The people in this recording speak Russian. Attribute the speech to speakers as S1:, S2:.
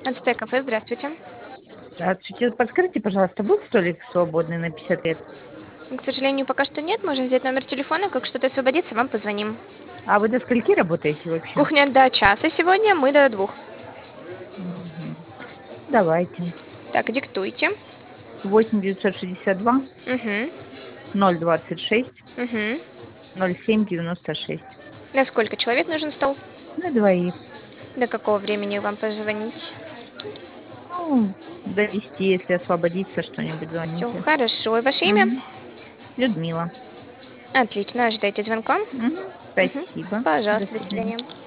S1: Ацтек кафе, здравствуйте.
S2: Здравствуйте. Подскажите, пожалуйста, был столик свободный на 50 лет?
S1: К сожалению, пока что нет. Можем взять номер телефона. Как что-то освободится, вам позвоним.
S2: А вы до скольки работаете вообще?
S1: Кухня до часа сегодня, мы до 2.
S2: Мгм. Давайте.
S1: Так, диктуйте.
S2: 8 962
S1: Угу.
S2: 026
S1: Угу.
S2: 07 96.
S1: На сколько человек нужен стол?
S2: На двоих.
S1: До какого времени вам позвонить?
S2: Ну, до 10, если освободится что-нибудь,
S1: Все,
S2: звоните.
S1: хорошо. И ваше имя?
S2: Мгм. Людмила.
S1: Отлично, ожидайте звонка.
S2: Мгм.
S1: Угу.
S2: Спасибо. До
S1: Пожалуйста, до
S2: свидания.
S1: свидания.